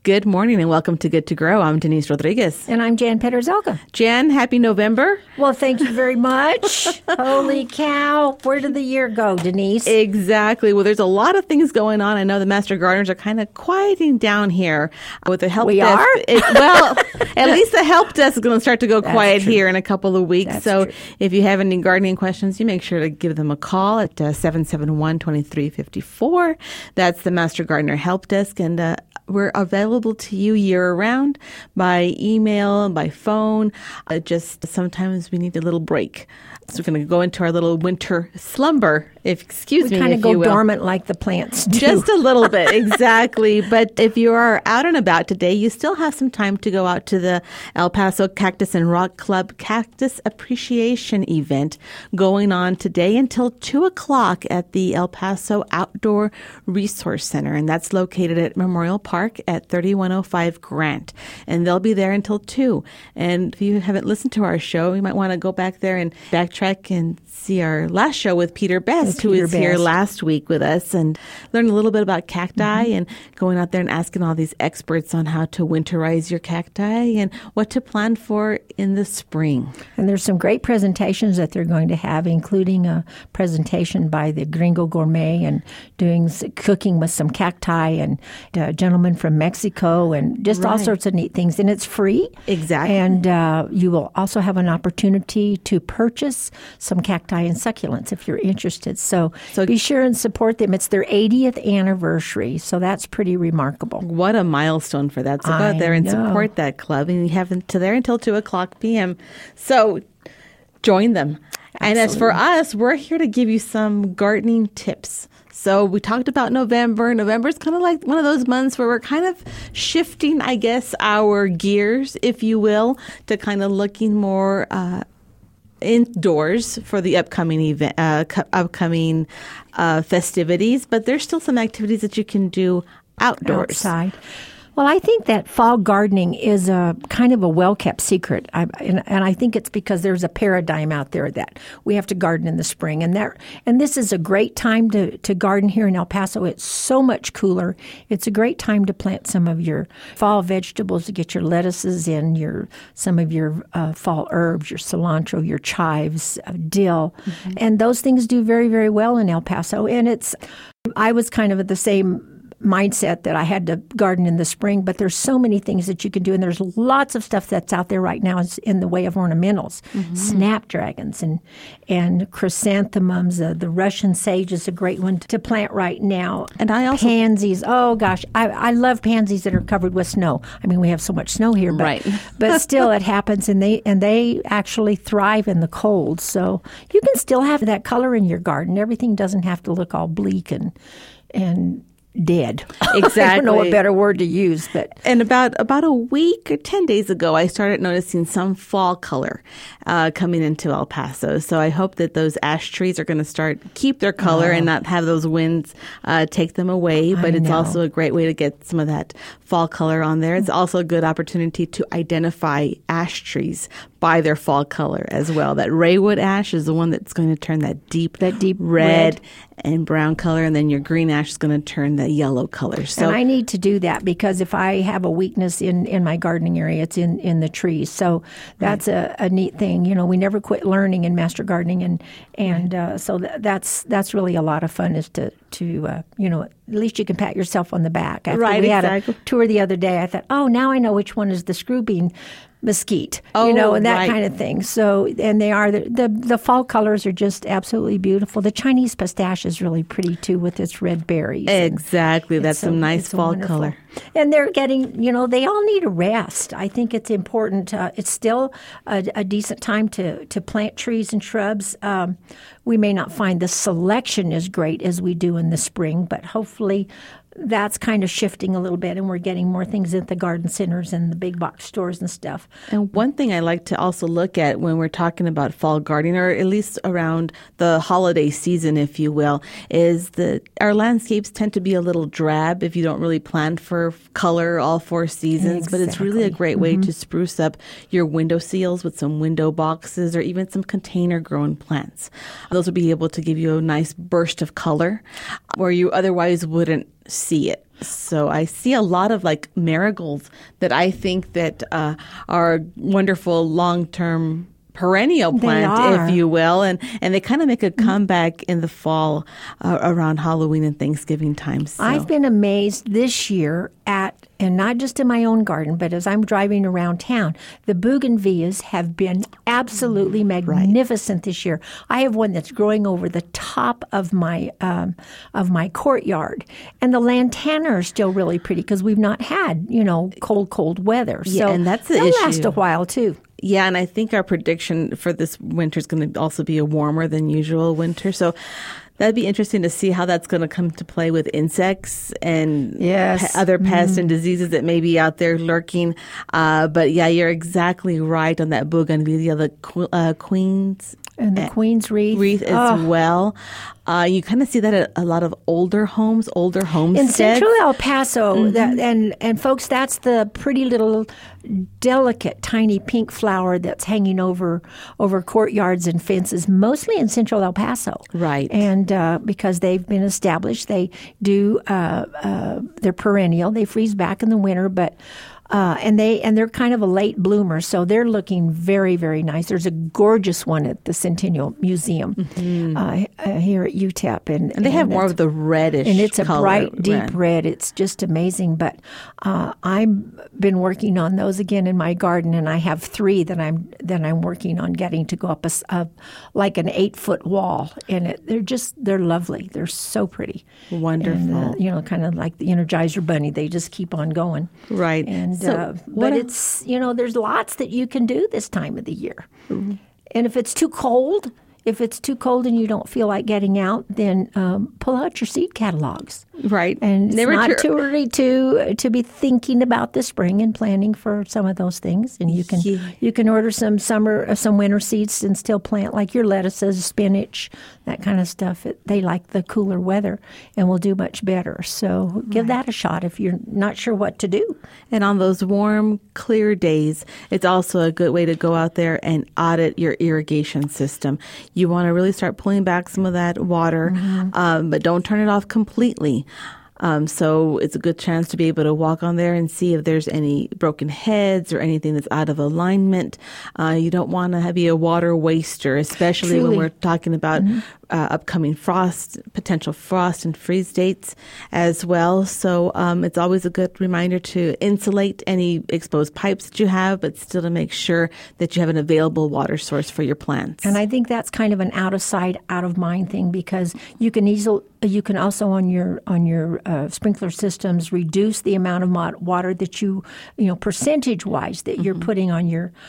Good morning and welcome to Good to Grow. I'm Denise Rodriguez. And I'm Jan Pederzelka. Jan, happy November. Well, thank you very much. Holy cow. Where did the year go, Denise? Exactly. Well, there's a lot of things going on. I know the Master Gardeners are kind of quieting down here with the help desk. We are? Well, at least the help desk is going to start to go quiet true. here in a couple of weeks. That's so true. if you have any gardening questions, you make sure to give them a call at 771-2354. That's the Master Gardener help desk. And we're available to you year-round by email, by phone. Just sometimes we need a little break. So we're going to go into our little winter slumber, We kind of go dormant like the plants do. Just a little bit, exactly. But if you are out and about today, you still have some time to go out to the El Paso Cactus and Rock Club Cactus Appreciation event going on today until 2 o'clock at the El Paso Outdoor Resource Center. And that's located at Memorial Park at 3105 Grant. And they'll be there until 2. And if you haven't listened to our show, you might want to go back there and backtrack and see our last show with Peter Best, who was here last week with us, and learn a little bit about cacti and going out there and asking all these experts on how to winterize your cacti and what to plan for in the spring. And there's some great presentations that they're going to have, including a presentation by the Gringo Gourmet and doing cooking with some cacti, and a gentleman from Mexico, and just all sorts of neat things. And it's free. Exactly. And you will also have an opportunity to purchase some cacti and succulents if you're interested. So be sure and support them. It's their 80th anniversary, so that's pretty remarkable. What a milestone for that. So go out there and support that club. And you have to there until 2 o'clock p.m. So join them. Absolutely. And as for us, we're here to give you some gardening tips. So we talked about November. November is kind of like one of those months where we're kind of shifting, I guess, our gears, if you will, to kind of looking more indoors for the upcoming event, festivities, but there's still some activities that you can do outdoors. Outside. Well, I think that fall gardening is a kind of a well-kept secret, and I think it's because there's a paradigm out there that we have to garden in the spring, and this is a great time to garden here in El Paso. It's so much cooler. It's a great time to plant some of your fall vegetables, to get your lettuces in, some of your fall herbs, your cilantro, your chives, dill, and those things do very, very well in El Paso. And I was kind of at the same mindset that I had to garden in the spring, but there's so many things that you can do, and there's lots of stuff that's out there right now in the way of ornamentals. Snapdragons and chrysanthemums. The Russian sage is a great one to plant right now. And I also pansies. Oh gosh, I love pansies that are covered with snow. I mean, we have so much snow here, but but still it happens, and they actually thrive in the cold. So you can still have that color in your garden. Everything doesn't have to look all bleak and dead. Exactly. I don't know what better word to use, but and about a week or 10 days ago, I started noticing some fall color coming into El Paso. So I hope that those ash trees are going to keep their color and not have those winds take them away. But it's also a great way to get some of that fall color on there. It's also a good opportunity to identify ash trees by their fall color as well. That Raywood ash is the one that's going to turn that deep red and brown color, and then your green ash is going to turn the yellow color. So, and I need to do that because if I have a weakness in my gardening area, it's in the trees. So that's a neat thing. You know, we never quit learning in Master Gardening, and so that's really a lot of fun, is to at least you can pat yourself on the back. After we had a tour the other day, I thought, oh, now I know which one is the screw bean mesquite, and that kind of thing. So, and they are the fall colors are just absolutely beautiful. The Chinese pistache is really pretty too, with its red berries. Exactly, that's some nice fall color. And they're getting, they all need a rest. I think it's important. It's still a decent time to plant trees and shrubs. We may not find the selection as great as we do in the spring, but hopefully that's kind of shifting a little bit, and we're getting more things at the garden centers and the big box stores and stuff. And one thing I like to also look at when we're talking about fall gardening, or at least around the holiday season, if you will, is that our landscapes tend to be a little drab if you don't really plan for color all 4 seasons. But it's really a great way to spruce up your window sills with some window boxes, or even some container grown plants. Those will be able to give you a nice burst of color where you otherwise wouldn't see it. So I see a lot of like marigolds that I think that are wonderful long-term perennial plant, if you will, and they kind of make a comeback in the fall around Halloween and Thanksgiving time. So. I've been amazed this year and not just in my own garden, but as I'm driving around town, the bougainvilleas have been absolutely magnificent this year. I have one that's growing over the top of my courtyard, and the lantana are still really pretty because we've not had cold weather. Yeah, so and that's the they'll issue. last a while too. Yeah, and I think our prediction for this winter is going to also be a warmer than usual winter. So that'd be interesting to see how that's going to come to play with insects and other pests and diseases that may be out there lurking. But yeah, you're exactly right on that bougainvillea, the Queen's. And the Queen's wreath. As well. You kind of see that at a lot of older homesteads. In central El Paso, and folks, that's the pretty little delicate tiny pink flower that's hanging over courtyards and fences, mostly in central El Paso. Right. And because they've been established, they do, they're perennial. They freeze back in the winter, but and they're kind of a late bloomer, so they're looking very, very nice. There's a gorgeous one at the Centennial Museum here at UTEP, and they have more of the reddish, and it's a color, bright, deep red. It's just amazing. But I've been working on those again in my garden, and I have 3 that I'm working on getting to go up like an 8-foot wall, and they're lovely. They're so pretty, wonderful. And, kind of like the Energizer Bunny. They just keep on going, right? And but it's there's lots that you can do this time of the year. Mm-hmm. And if it's too cold and you don't feel like getting out, then pull out your seed catalogs. Right. And it's not too early to be thinking about the spring and planning for some of those things. And you can order some winter seeds and still plant like your lettuces, spinach, that kind of stuff. They like the cooler weather and will do much better. So give that a shot if you're not sure what to do. And on those warm, clear days, it's also a good way to go out there and audit your irrigation system. You want to really start pulling back some of that water, but don't turn it off completely. So it's a good chance to be able to walk on there and see if there's any broken heads or anything that's out of alignment. You don't want to be a water waster, especially when we're talking about upcoming potential frost and freeze dates as well. So it's always a good reminder to insulate any exposed pipes that you have, but still to make sure that you have an available water source for your plants. And I think that's kind of an out of sight, out of mind thing, because you can also on your sprinkler systems reduce the amount of water that you percentage wise that you're putting in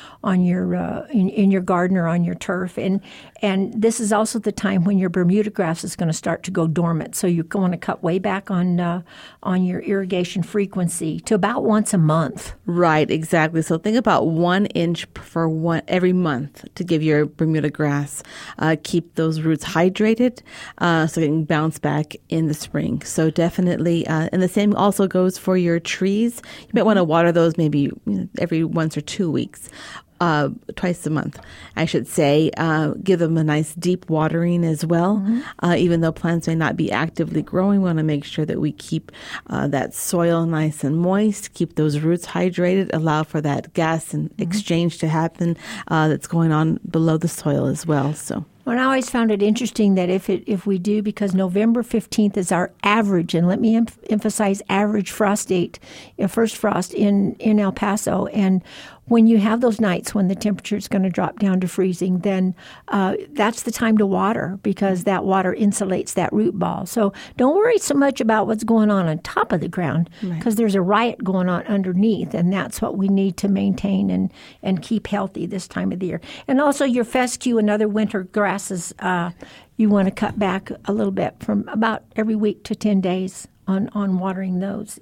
your garden or on your turf, and this is also the time when your Bermuda grass is going to start to go dormant. So you want to cut way back on your irrigation frequency to about once a month. Right, exactly. So think about 1 inch every month to give your Bermuda grass. Keep those roots hydrated so they can bounce back in the spring. So definitely, and the same also goes for your trees. You might want to water those maybe every once or 2 weeks. Twice a month, I should say. Give them a nice deep watering as well. Even though plants may not be actively growing, we want to make sure that we keep that soil nice and moist, keep those roots hydrated, allow for that gas and exchange to happen that's going on below the soil as well. So. Well, I always found it interesting that if we do, because November 15th is our average, and let me emphasize average frost date, first frost in El Paso, and when you have those nights when the temperature is going to drop down to freezing, then that's the time to water, because that water insulates that root ball. So don't worry so much about what's going on top of the ground, because there's a riot going on underneath, and that's what we need to maintain and keep healthy this time of the year. And also your fescue and other winter grasses, you want to cut back a little bit from about every week to 10 days on watering those.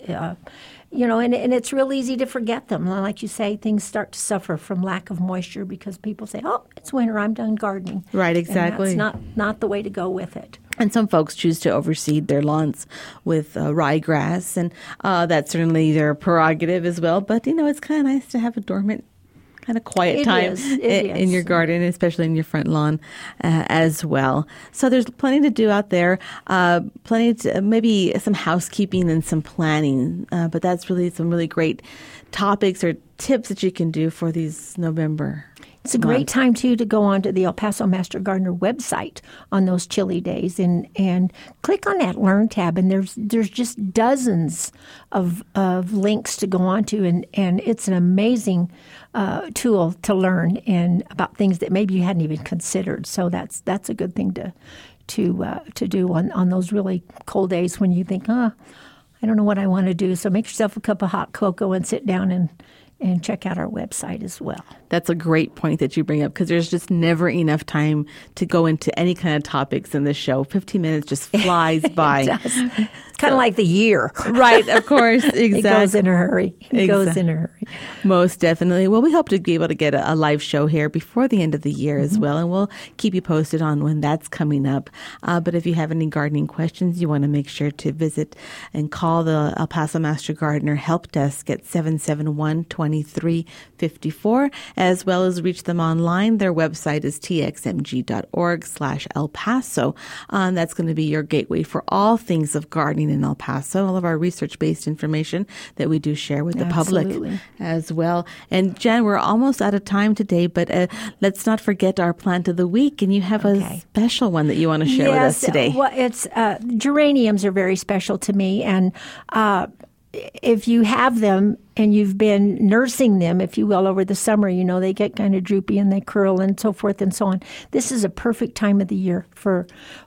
And it's real easy to forget them. Like you say, things start to suffer from lack of moisture because people say, oh, it's winter, I'm done gardening. Right, exactly. And that's not the way to go with it. And some folks choose to overseed their lawns with ryegrass, and that's certainly their prerogative as well. But, it's kind of nice to have a dormant kind of quiet It time is. It in is. your garden, especially in your front lawn as well. So there's plenty to do out there, plenty to, maybe some housekeeping and some planning, but that's really some really great topics or tips that you can do for these November. It's a great time, too, to go on to the El Paso Master Gardener website on those chilly days and click on that Learn tab. And there's just dozens of links to go on to. And it's an amazing tool to learn and about things that maybe you hadn't even considered. So that's a good thing to do on those really cold days when you think, I don't know what I want to do. So make yourself a cup of hot cocoa and sit down and check out our website as well. That's a great point that you bring up because there's just never enough time to go into any kind of topics in this show. 15 minutes just flies by. It does. It's kind of like the year. Right, of course. Exactly. It goes in a hurry. It goes in a hurry. Most definitely. Well, we hope to be able to get a live show here before the end of the year as well, and we'll keep you posted on when that's coming up. But if you have any gardening questions, you want to make sure to visit and call the El Paso Master Gardener Help Desk at 771-2354, as well as reach them online. Their website is txmg.org/El Paso. That's going to be your gateway for all things of gardening in El Paso, all of our research-based information that we do share with the public as well. And Jen, we're almost out of time today, but let's not forget our plant of the week. And you have a special one that you want to share with us today. Well, it's geraniums are very special to me, and if you have them and you've been nursing them, if you will, over the summer, they get kind of droopy and they curl and so forth and so on. This is a perfect time of the year for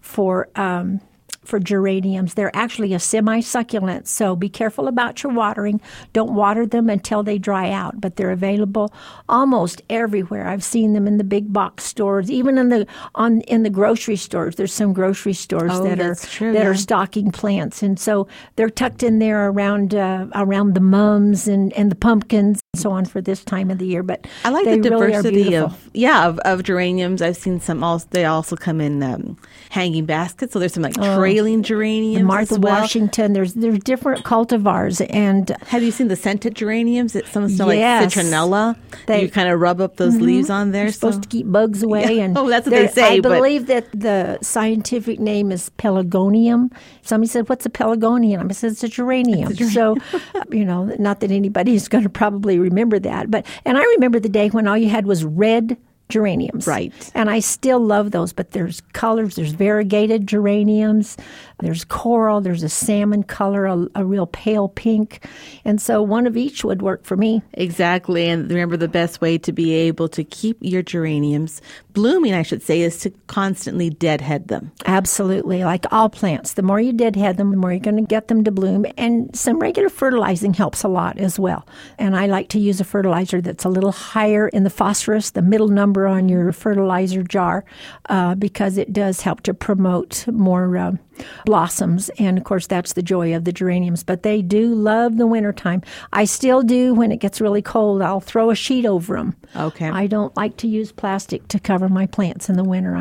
geraniums. They're actually a semi-succulent, so be careful about your watering. Don't water them until they dry out, but they're available almost everywhere. I've seen them in the big box stores, even in the grocery stores. There's some grocery stores that are stocking plants, and so they're tucked in there around the mums and the pumpkins and so on for this time of the year. But I like the diversity of geraniums. I've seen some. They also come in hanging baskets, so there's some trailing geraniums. The Martha Washington. There's different cultivars. And have you seen the scented geraniums? Some smell like citronella. You kind of rub up those leaves on there. You're supposed to keep bugs away. Yeah. And that's what they say. I believe that the scientific name is pelargonium. Somebody said, "What's a pelargonium?" I said, "It's a geranium." So, not that anybody is going to probably remember that, and I remember the day when all you had was red geraniums. Right. And I still love those, but there's colors. There's variegated geraniums. There's coral. There's a salmon color, a real pale pink. And so one of each would work for me. Exactly. And remember, the best way to be able to keep your geraniums blooming, I should say, is to constantly deadhead them. Absolutely. Like all plants. The more you deadhead them, the more you're going to get them to bloom. And some regular fertilizing helps a lot as well. And I like to use a fertilizer that's a little higher in the phosphorus, the middle number on your fertilizer jar, because it does help to promote more blossoms. And of course, that's the joy of the geraniums. But they do love the wintertime. I still do when it gets really cold. I'll throw a sheet over them. Okay. I don't like to use plastic to cover my plants in the winter.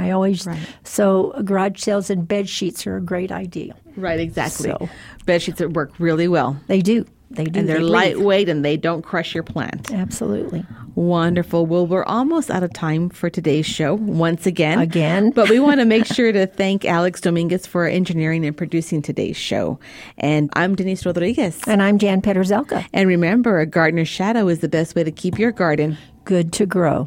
So garage sales and bed sheets are a great idea. Right, exactly. So, bed sheets that work really well. They do. And they're lightweight and they don't crush your plant. Absolutely. Wonderful. Well, we're almost out of time for today's show once again. But we want to make sure to thank Alex Dominguez for engineering and producing today's show. And I'm Denise Rodriguez. And I'm Jan Peterzelka. And remember, a gardener's shadow is the best way to keep your garden good to grow.